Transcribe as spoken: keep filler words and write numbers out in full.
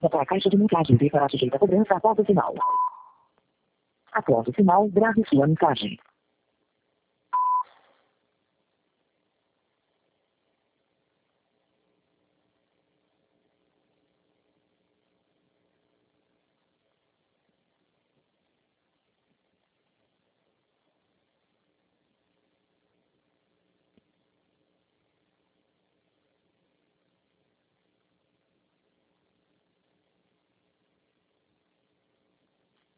Para a caixa de mensagens e para sujeita a cobrança após o sinal. Após o sinal, grave sua mensagem.